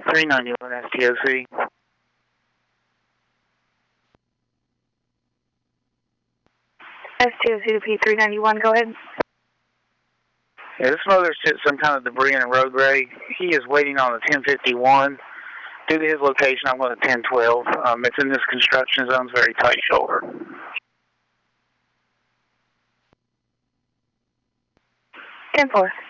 391 STOC. STOC to P391, go ahead. Yeah, this mother's hit some kind of debris in a road ray. He is waiting on the 1051. Due to his location, I'm going to 1012. It's in this construction zone, it's very tight shoulder. 10-4.